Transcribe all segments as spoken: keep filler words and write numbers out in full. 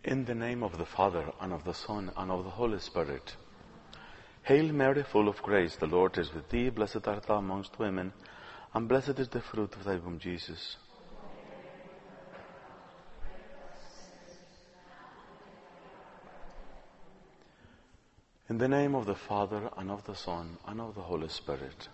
In the name of the Father, and of the Son, and of the Holy Spirit. Hail Mary, full of grace, the Lord is with thee. Blessed art thou amongst women, and blessed is the fruit of thy womb, Jesus. In the name of the Father, and of the Son, and of the Holy Spirit.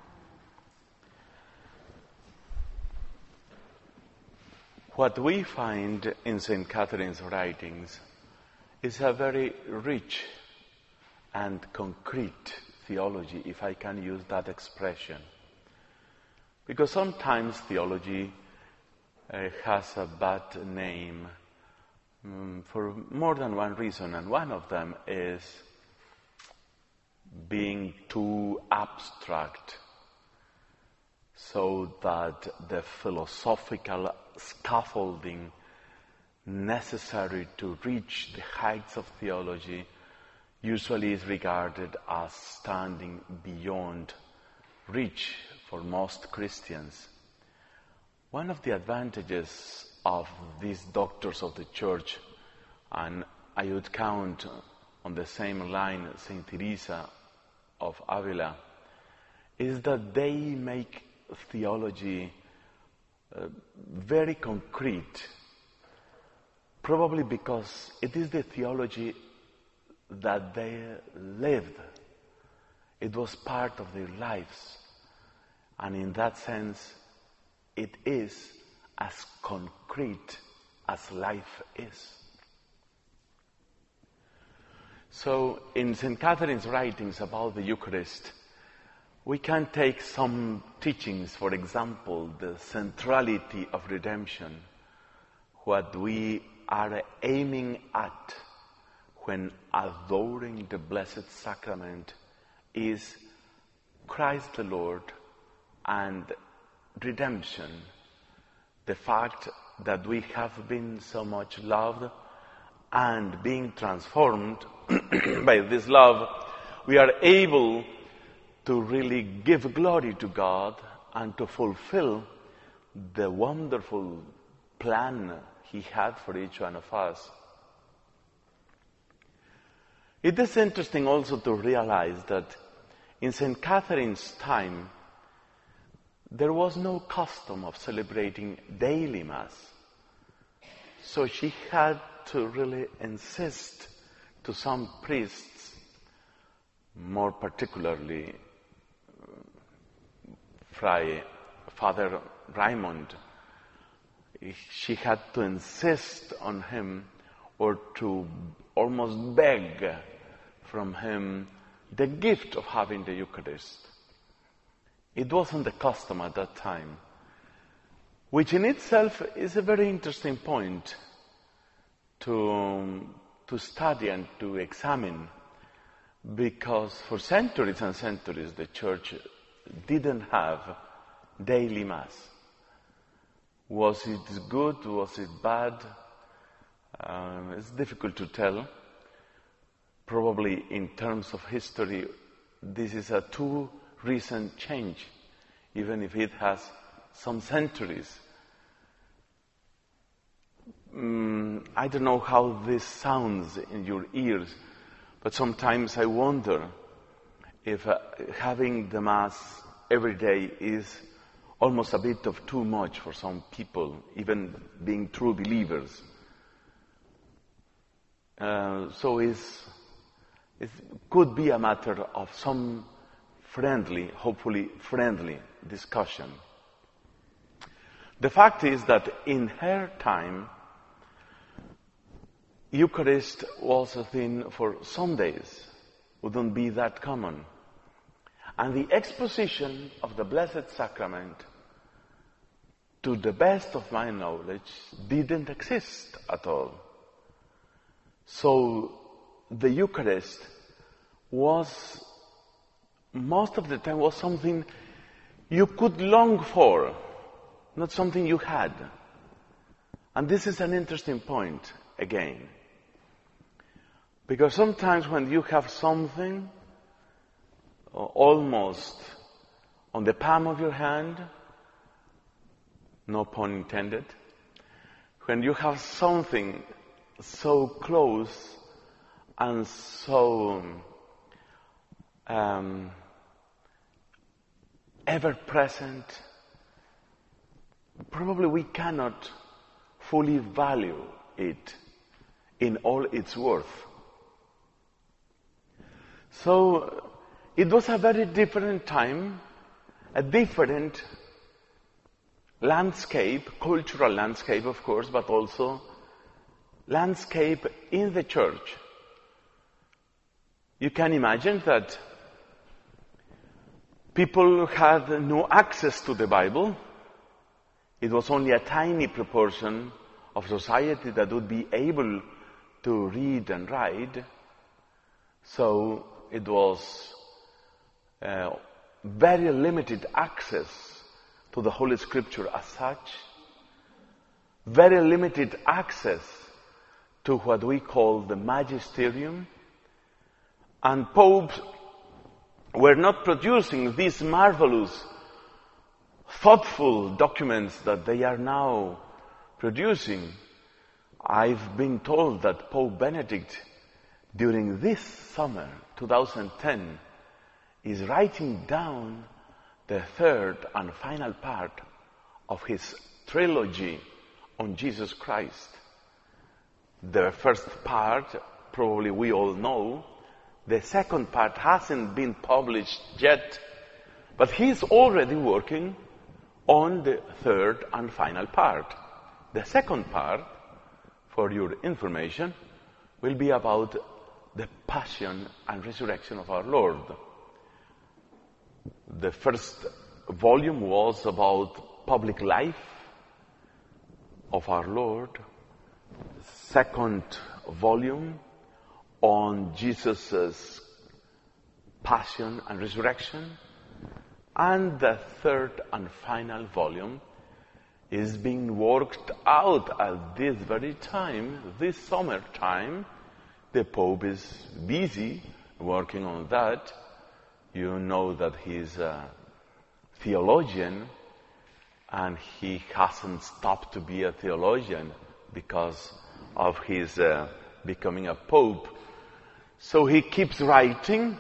What we find in Saint Catherine's writings is a very rich and concrete theology, if I can use that expression. Because sometimes theology uh, has a bad name um, for more than one reason, and one of them is being too abstract, so that the philosophical scaffolding necessary to reach the heights of theology usually is regarded as standing beyond reach for most Christians. One of the advantages of these doctors of the Church, and I would count on the same line Saint Teresa of Avila, is that they make theology uh, very concrete, probably because it is the theology that they lived. It was part of their lives, and in that sense it is as concrete as life is. So in Saint Catherine's writings about the Eucharist, we can take some teachings, for example, the centrality of redemption, what we are aiming at when adoring the Blessed Sacrament is Christ the Lord and redemption. The fact that we have been so much loved and being transformed by this love, we are able to really give glory to God and to fulfill the wonderful plan He had for each one of us. It is interesting also to realize that in Saint Catherine's time, there was no custom of celebrating daily Mass. So she had to really insist to some priests, more particularly Fray Father Raymond. She had to insist on him, or to almost beg from him the gift of having the Eucharist. It wasn't the custom at that time, which in itself is a very interesting point to, to study and to examine, because for centuries and centuries the Church didn't have daily Mass. Was it good? Was it bad? Um, it's difficult to tell. Probably in terms of history, this is a too recent change, even if it has some centuries. Um, I don't know how this sounds in your ears, but sometimes I wonder if uh, having the Mass every day is almost a bit of too much for some people, even being true believers. Uh, so it's, it could be a matter of some friendly, hopefully friendly discussion. The fact is that in her time, Eucharist was a thing for Sundays. Wouldn't be that common. And the exposition of the Blessed Sacrament, to the best of my knowledge, didn't exist at all. So the Eucharist was, most of the time, was something you could long for, not something you had. And this is an interesting point, again. Because sometimes when you have something almost on the palm of your hand, no pun intended, when you have something so close and so um, ever-present, probably we cannot fully value it in all its worth. So it was a very different time, a different landscape, cultural landscape of course, but also landscape in the church. You can imagine that people had no access to the Bible. It was only a tiny proportion of society that would be able to read and write. So it was uh, very limited access to the Holy Scripture as such, very limited access to what we call the magisterium, and popes were not producing these marvelous, thoughtful documents that they are now producing. I've been told that Pope Benedict, during this summer, two thousand ten, is writing down the third and final part of his trilogy on Jesus Christ. The first part, probably we all know. The second part hasn't been published yet, but he's already working on the third and final part. The second part, for your information, will be about the passion and resurrection of our Lord. The first volume was about public life of our Lord. The second volume on Jesus' passion and resurrection. And the third and final volume is being worked out at this very time, this summer time. The Pope is busy working on that. You know that he's a theologian, and he hasn't stopped to be a theologian because of his uh, becoming a pope. So he keeps writing,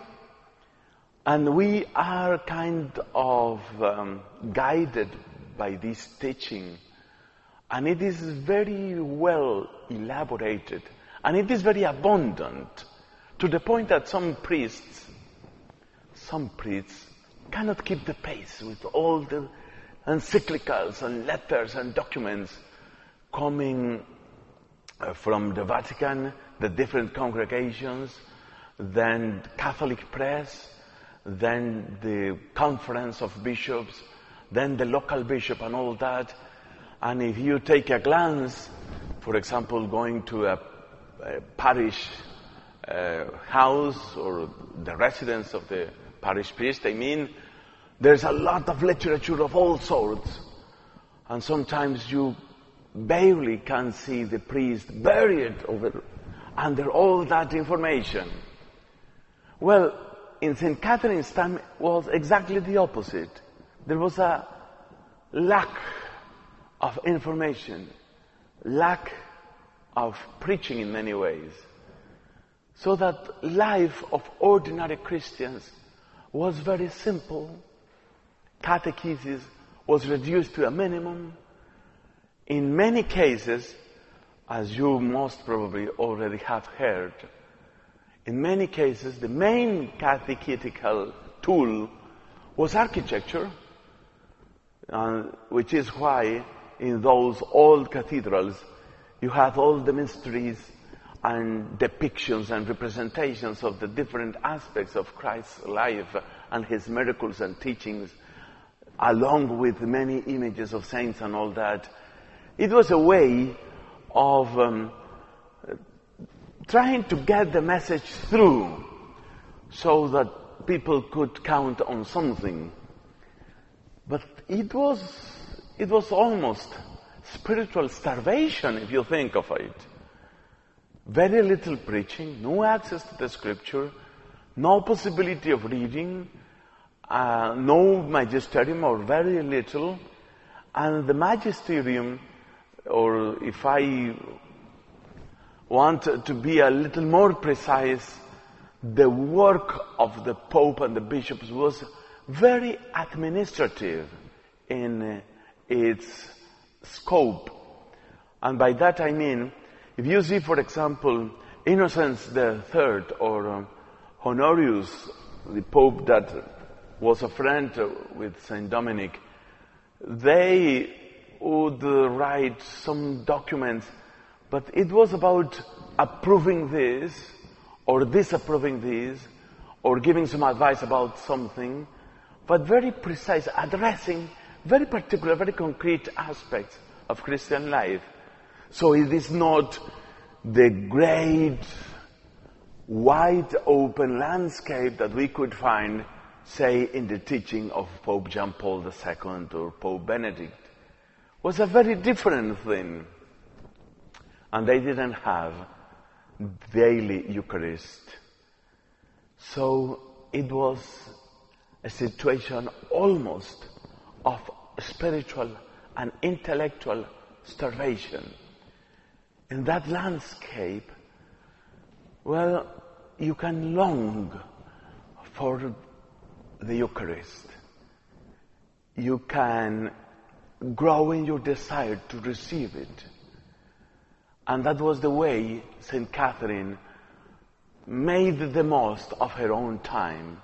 and we are kind of um, guided by this teaching. And it is very well elaborated, and it is very abundant, to the point that some priests, some priests cannot keep the pace with all the encyclicals and letters and documents coming uh, from the Vatican, the different congregations, then Catholic press, then the conference of bishops, then the local bishop and all that. And if you take a glance, for example, going to a, a parish uh, house or the residence of the parish priest, I mean, there's a lot of literature of all sorts. And sometimes you barely can see the priest buried over, under all that information. Well, in Saint Catherine's time was exactly the opposite. There was a lack of information, lack of preaching in many ways. So that life of ordinary Christians was very simple. Catechesis was reduced to a minimum. In many cases, as you most probably already have heard, in many cases the main catechetical tool was architecture, uh, which is why in those old cathedrals you have all the mysteries and depictions and representations of the different aspects of Christ's life and his miracles and teachings, along with many images of saints and all that. It was a way of um, trying to get the message through so that people could count on something. But it was, it was almost spiritual starvation, if you think of it. Very little preaching, no access to the scripture, no possibility of reading, uh, no magisterium or very little. And the magisterium, or if I want to be a little more precise, the work of the Pope and the bishops was very administrative in its scope. And by that I mean, if you see, for example, Innocent the Third or um, Honorius, the Pope that was a friend with Saint Dominic, they would uh, write some documents, but it was about approving this or disapproving this or giving some advice about something, but very precise, addressing very particular, very concrete aspects of Christian life. So it is not the great, wide open landscape that we could find, say, in the teaching of Pope John Paul the Second or Pope Benedict. It was a very different thing. And they didn't have daily Eucharist. So it was a situation almost of spiritual and intellectual starvation. In that landscape, well, you can long for the Eucharist. You can grow in your desire to receive it. And that was the way Saint Catherine made the most of her own time.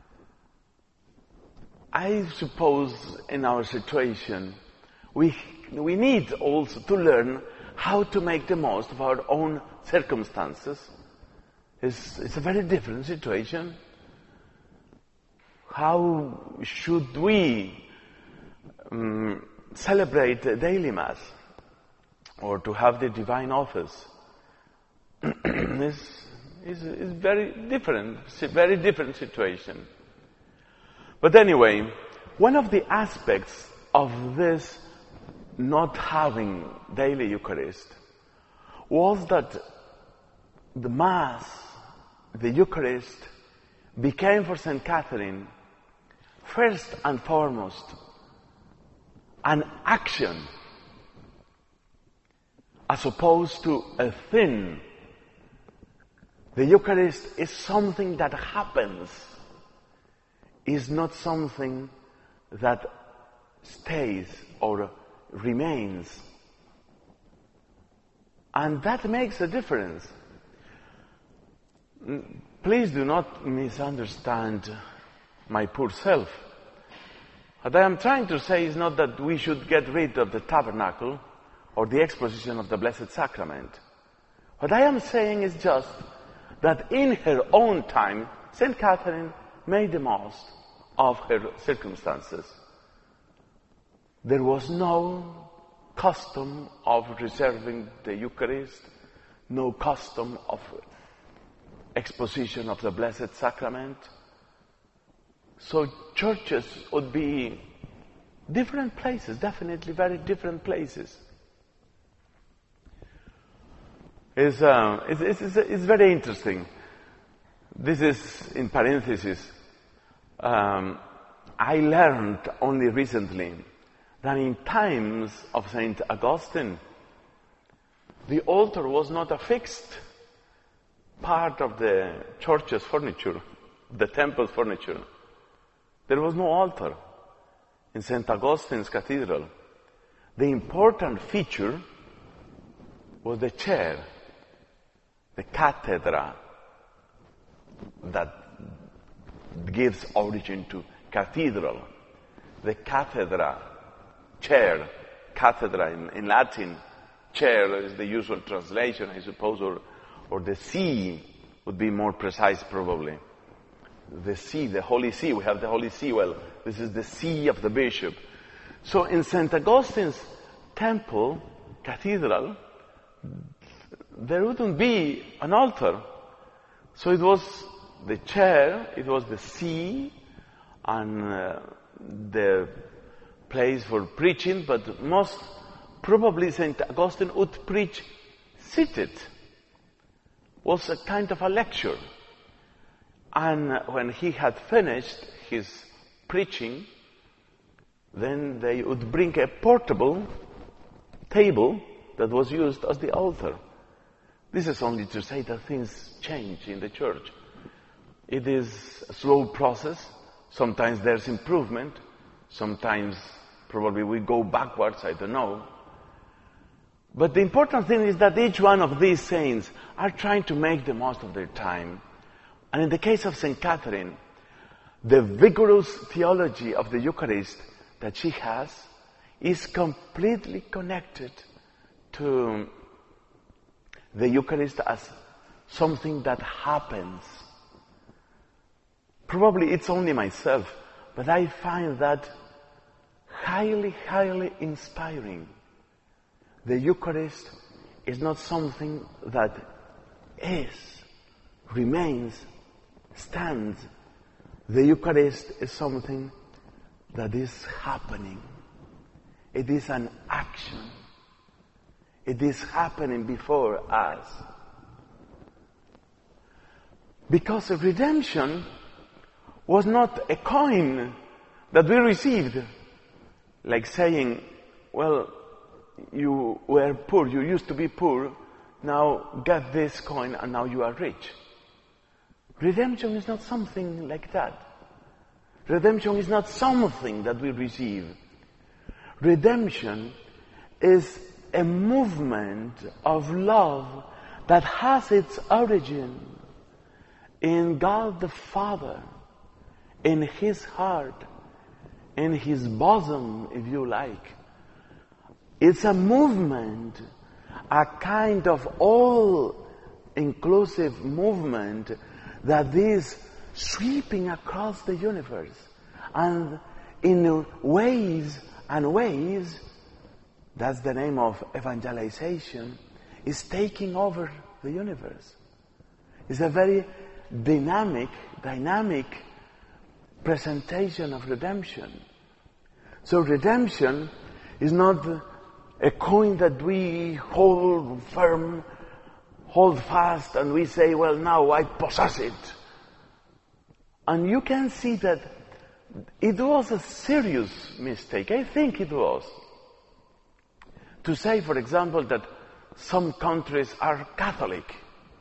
I suppose in our situation, we, we need also to learn how to make the most of our own circumstances. It's, it's a very different situation. How should we um, celebrate the daily Mass or to have the divine office? is is is very different, it's a very different situation. But anyway, one of the aspects of this not having daily Eucharist was that the Mass, the Eucharist, became for Saint Catherine first and foremost an action as opposed to a thing. The Eucharist is something that happens, is not something that stays or remains. And that makes a difference. Please do not misunderstand my poor self. What I am trying to say is not that we should get rid of the tabernacle or the exposition of the Blessed Sacrament. What I am saying is just that in her own time, Saint Catherine made the most of her circumstances. There was no custom of reserving the Eucharist, no custom of exposition of the Blessed Sacrament. So churches would be different places, definitely very different places. It's, uh, it's, it's, it's very interesting. This is in parenthesis. Um, I learned only recently that in times of Saint Augustine, the altar was not a fixed part of the church's furniture, the temple's furniture. There was no altar in Saint Augustine's cathedral. The important feature was the chair, the cathedra, that gives origin to cathedral. The cathedra, chair, cathedra in, in Latin, chair is the usual translation, I suppose, or, or the see would be more precise probably. The see, the Holy See, we have the Holy See, well, this is the see of the bishop. So in Saint Augustine's temple, cathedral, there wouldn't be an altar. So it was the chair, it was the see, and uh, the place for preaching, but most probably Saint Augustine would preach seated. Was a kind of a lecture. And when he had finished his preaching, then they would bring a portable table that was used as the altar. This is only to say that things change in the church. It is a slow process. Sometimes there's improvement. Sometimes probably we go backwards, I don't know. But the important thing is that each one of these saints are trying to make the most of their time. And in the case of Saint Catherine, the vigorous theology of the Eucharist that she has is completely connected to the Eucharist as something that happens. Probably it's only myself, but I find that highly, highly inspiring. The Eucharist is not something that is, remains, stands. The Eucharist is something that is happening. It is an action. It is happening before us. Because redemption was not a coin that we received, like saying, well, you were poor, you used to be poor, now get this coin and now you are rich. Redemption is not something like that. Redemption is not something that we receive. Redemption is a movement of love that has its origin in God the Father, in His heart, in His bosom, if you like. It's a movement, a kind of all-inclusive movement that is sweeping across the universe. And in ways and ways, that's the name of evangelization, is taking over the universe. It's a very dynamic, dynamic presentation of redemption. So redemption is not a coin that we hold firm, hold fast, and we say, well, now I possess it. And you can see that it was a serious mistake. I think it was. To say, for example, that some countries are Catholic.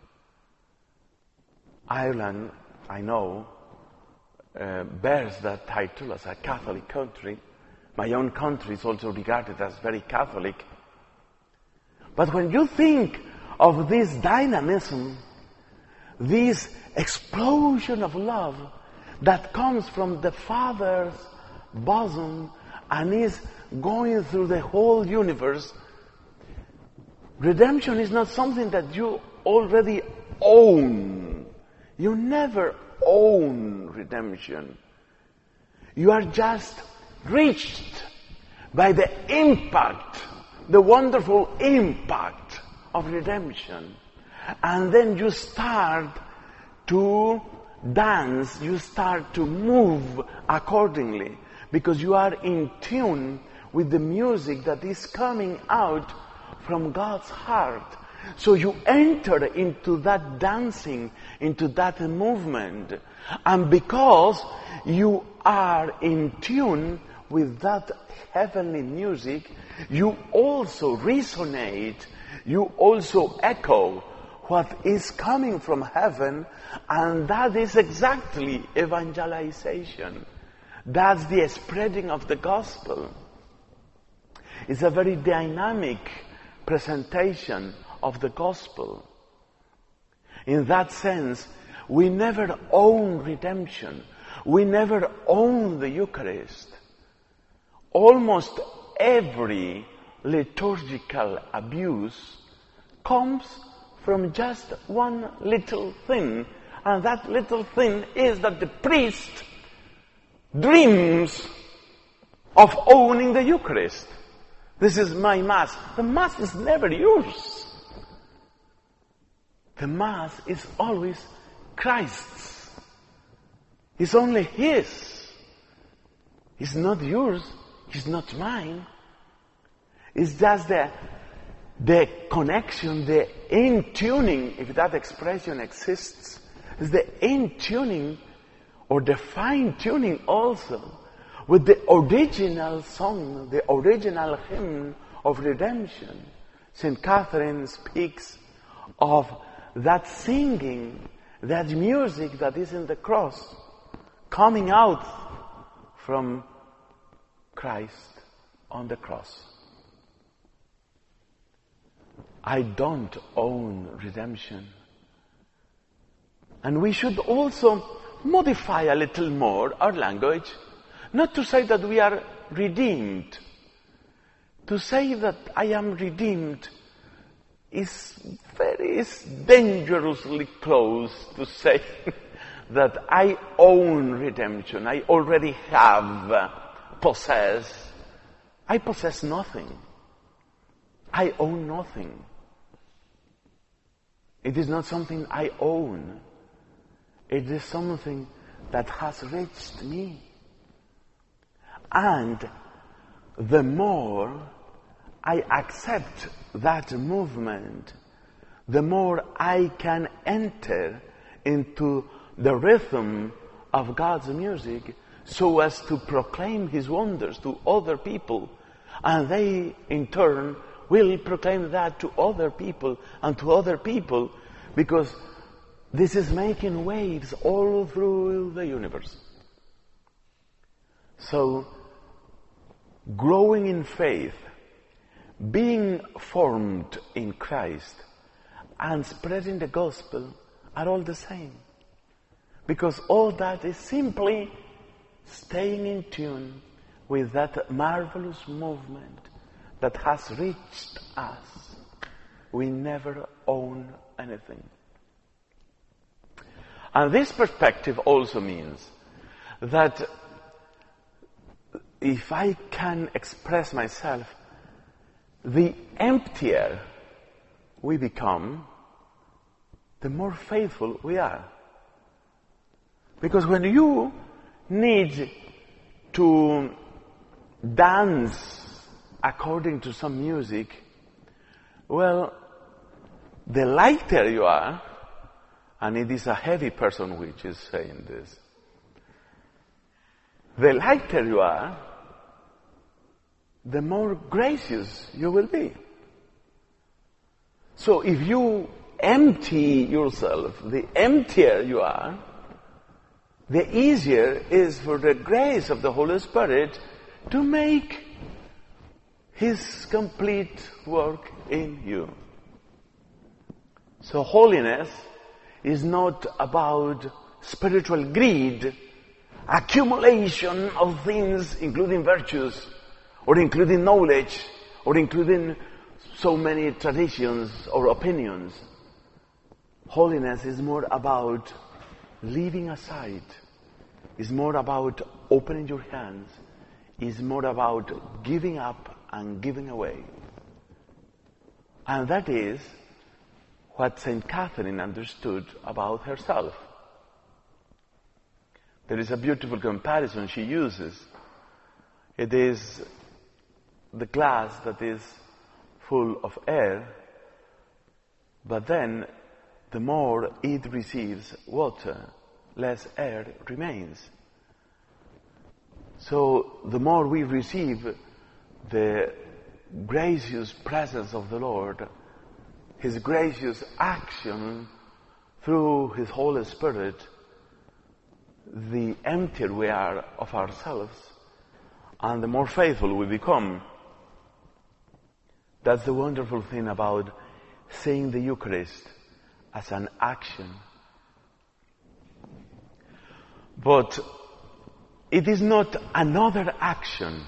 Ireland, I know, uh, bears that title as a Catholic country. My own country is also regarded as very Catholic. But when you think of this dynamism, this explosion of love that comes from the Father's bosom and is going through the whole universe, redemption is not something that you already own. You never own redemption. You are just reached by the impact, the wonderful impact of redemption. And then you start to dance, you start to move accordingly, because you are in tune with the music that is coming out from God's heart. So you enter into that dancing, into that movement. And because you are in tune with that heavenly music, you also resonate, you also echo what is coming from heaven, and that is exactly evangelization. That's the spreading of the gospel. It's a very dynamic presentation of the gospel. In that sense, we never own redemption. We never own the Eucharist. Almost every liturgical abuse comes from just one little thing. And that little thing is that the priest dreams of owning the Eucharist. This is my Mass. The Mass is never yours. The Mass is always Christ's. It's only His. It's not yours. It's not mine. It's just the, the connection, the in-tuning, if that expression exists. It's the in-tuning or the fine-tuning also with the original song, the original hymn of redemption. Saint Catherine speaks of that singing, that music that is in the cross, coming out from Christ on the cross. I don't own redemption. And we should also modify a little more our language, not to say that we are redeemed. To say that I am redeemed is very is dangerously close to say that I own redemption. I already have, uh, possess. I possess nothing. I own nothing. It is not something I own. It is something that has reached me. And the more I accept that movement, the more I can enter into the rhythm of God's music so as to proclaim His wonders to other people. And they, in turn, will proclaim that to other people and to other people, because this is making waves all through the universe. So, growing in faith, being formed in Christ, and spreading the gospel are all the same. Because all that is simply staying in tune with that marvelous movement that has reached us. We never own anything. And this perspective also means that if I can express myself, the emptier we become, the more faithful we are. Because when you need to dance according to some music, well, the lighter you are, and it is a heavy person which is saying this, the lighter you are, the more gracious you will be. So if you empty yourself, the emptier you are, the easier is for the grace of the Holy Spirit to make His complete work in you. So holiness is not about spiritual greed, accumulation of things, including virtues, or including knowledge, or including so many traditions or opinions. Holiness is more about leaving aside, is more about opening your hands, is more about giving up and giving away. And that is what Saint Catherine understood about herself. There is a beautiful comparison she uses. It is the glass that is full of air, but then the more it receives water, less air remains. So the more we receive the gracious presence of the Lord, His gracious action through His Holy Spirit, the emptier we are of ourselves, and the more faithful we become. That's the wonderful thing about seeing the Eucharist as an action. But it is not another action.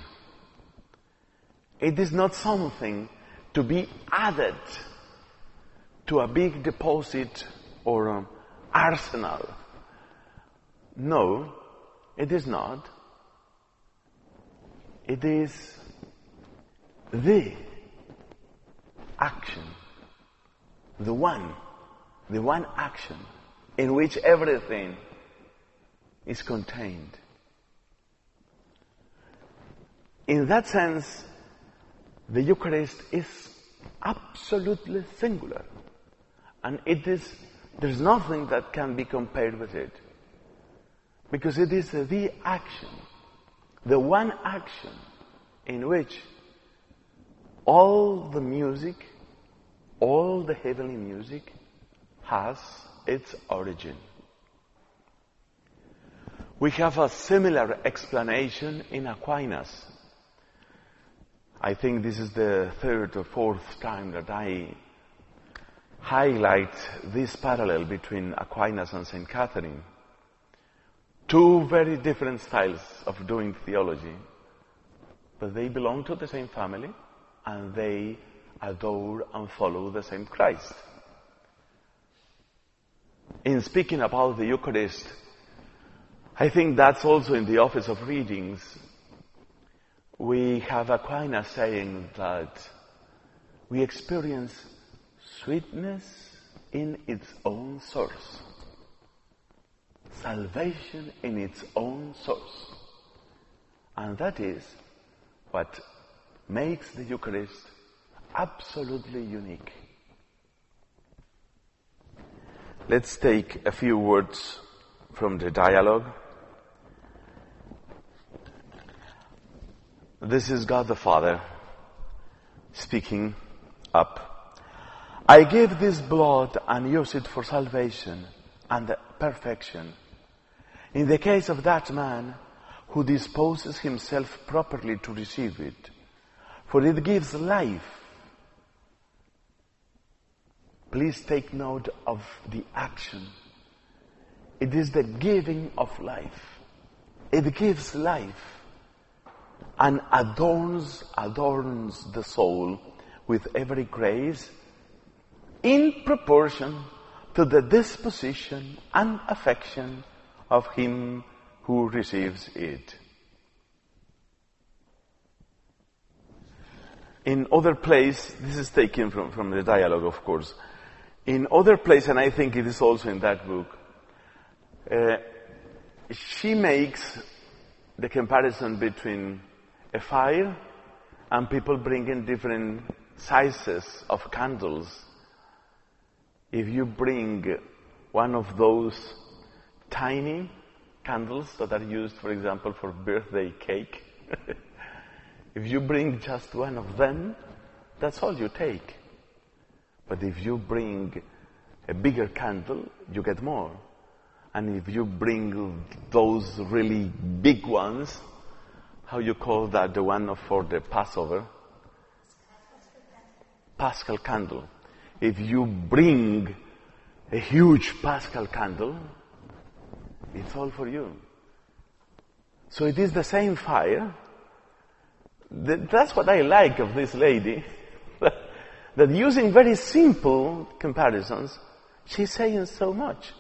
It is not something to be added to a big deposit or um, arsenal. No, it is not. It is the action, the one, the one action in which everything is contained. In that sense, the Eucharist is absolutely singular. And it is, there's nothing that can be compared with it. Because it is the action, the one action in which all the music, all the heavenly music, has its origin. We have a similar explanation in Aquinas. I think this is the third or fourth time that I highlight this parallel between Aquinas and Saint Catherine. Two very different styles of doing theology, but they belong to the same family and they adore and follow the same Christ. In speaking about the Eucharist, I think that's also in the Office of Readings. We have Aquinas saying that we experience sweetness in its own source, salvation in its own source. And that is what makes the Eucharist absolutely unique. Let's take a few words from the dialogue. This is God the Father speaking up. I give this blood and use it for salvation and perfection. In the case of that man who disposes himself properly to receive it, for it gives life. Please take note of the action. It is the giving of life. It gives life and adorns, adorns the soul with every grace in proportion to the disposition and affection of him who receives it. In other place, this is taken from, from the dialogue, of course. In other place, and I think it is also in that book, uh, she makes the comparison between a fire and people bringing different sizes of candles. If you bring one of those tiny candles that are used, for example, for birthday cake, if you bring just one of them, that's all you take. But if you bring a bigger candle, you get more. And if you bring those really big ones, how you call that, the one for the Passover? Paschal candle. If you bring a huge Paschal candle, it's all for you. So it is the same fire. That's what I like of this lady. That using very simple comparisons, she's saying so much.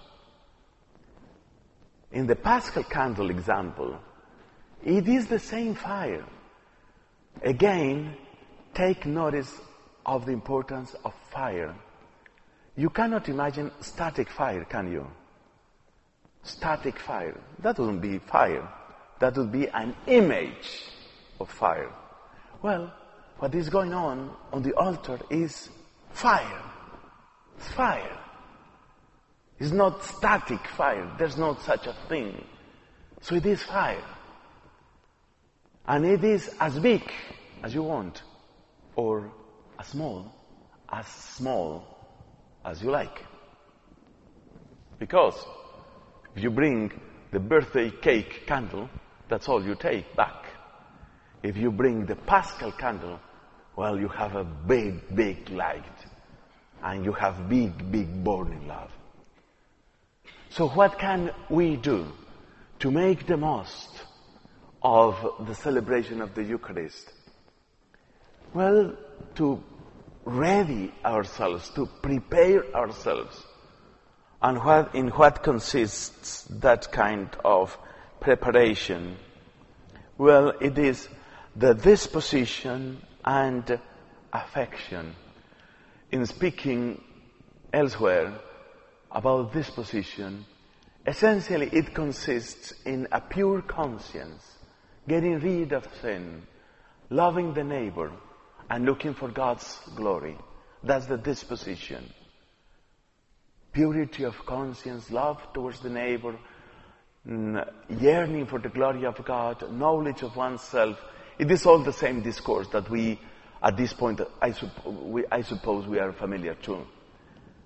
In the Paschal candle example, it is the same fire. Again, take notice of the importance of fire. You cannot imagine static fire, can you? Static fire. That wouldn't be fire. That would be an image of fire. Well, what is going on on the altar is fire. It's fire. It's not static fire. There's not such a thing. So it is fire. And it is as big as you want, or as small, as small as you like. Because if you bring the birthday cake candle, that's all you take back. If you bring the Paschal candle, well, you have a big, big light. And you have big, big burning love. So what can we do to make the most of the celebration of the Eucharist? Well, to ready ourselves, to prepare ourselves. And what, in what consists that kind of preparation? Well, it is the disposition and affection. In speaking elsewhere about disposition, essentially it consists in a pure conscience, getting rid of sin, loving the neighbor, and looking for God's glory. That's the disposition. Purity of conscience, love towards the neighbor, yearning for the glory of God, knowledge of oneself. It is all the same discourse that we, at this point, I, supp- we, I suppose we are familiar to.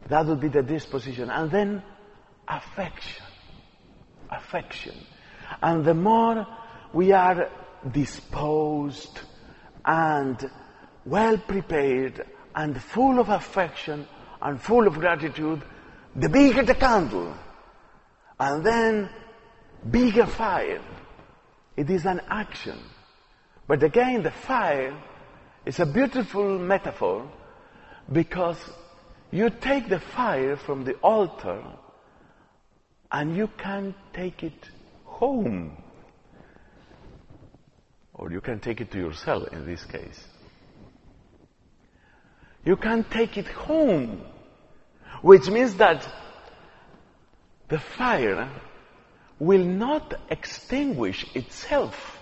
That would be the disposition. And then affection. Affection. And the more we are disposed and well prepared and full of affection and full of gratitude, the bigger the candle. And then bigger fire. It is an action. But again, the fire is a beautiful metaphor because you take the fire from the altar and you can take it home. Or you can take it to yourself in this case. You can take it home, which means that the fire will not extinguish itself.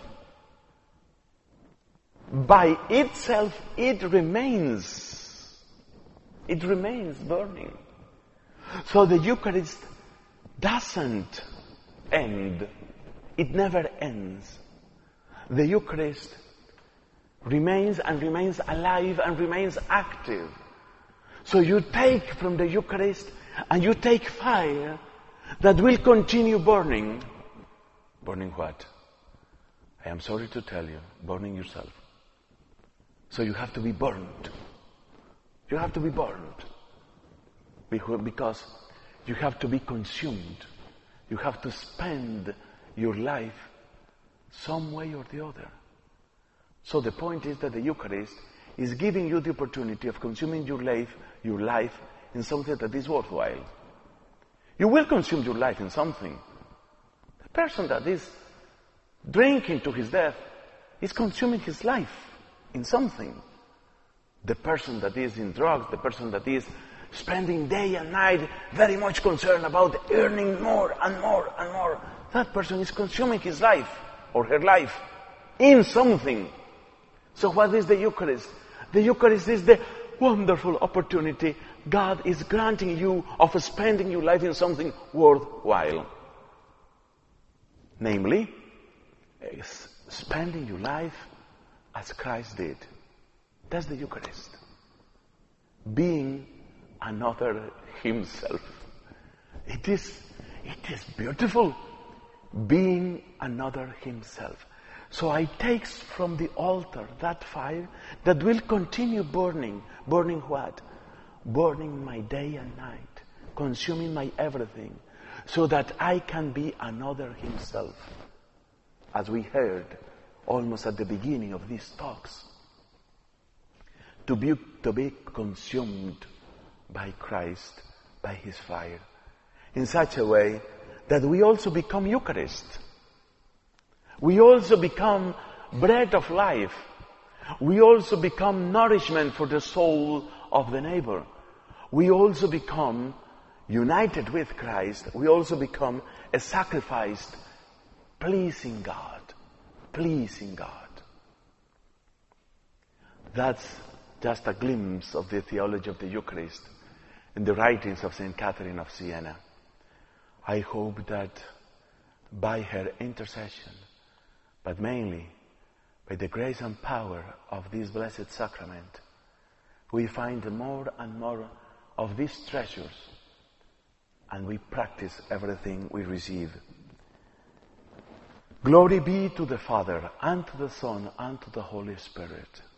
By itself, it remains. It remains burning. So the Eucharist doesn't end. It never ends. The Eucharist remains and remains alive and remains active. So you take from the Eucharist and you take fire that will continue burning. Burning what? I am sorry to tell you, burning yourself. So you have to be burned. You have to be burned. Because you have to be consumed. You have to spend your life some way or the other. So the point is that the Eucharist is giving you the opportunity of consuming your life, your life in something that is worthwhile. You will consume your life in something. The person that is drinking to his death is consuming his life in something. The person that is in drugs, the person that is spending day and night very much concerned about earning more and more and more, that person is consuming his life or her life in something. So what is the Eucharist? The Eucharist is the wonderful opportunity God is granting you of spending your life in something worthwhile. Namely, spending your life as Christ did. That's the Eucharist. Being another himself. It is, it is beautiful. Being another himself. So I take from the altar that fire that will continue burning. Burning what? Burning my day and night. Consuming my everything. So that I can be another himself. As we heard almost at the beginning of these talks. To be, to be consumed by Christ, by his fire. In such a way that we also become Eucharist. We also become bread of life. We also become nourishment for the soul of the neighbor. We also become united with Christ. We also become a sacrifice pleasing God. Pleasing God. That's just a glimpse of the theology of the Eucharist in the writings of Saint Catherine of Siena. I hope that by her intercession, but mainly by the grace and power of this blessed sacrament, we find more and more of these treasures and we practice everything we receive. Glory be to the Father, and to the Son, and to the Holy Spirit.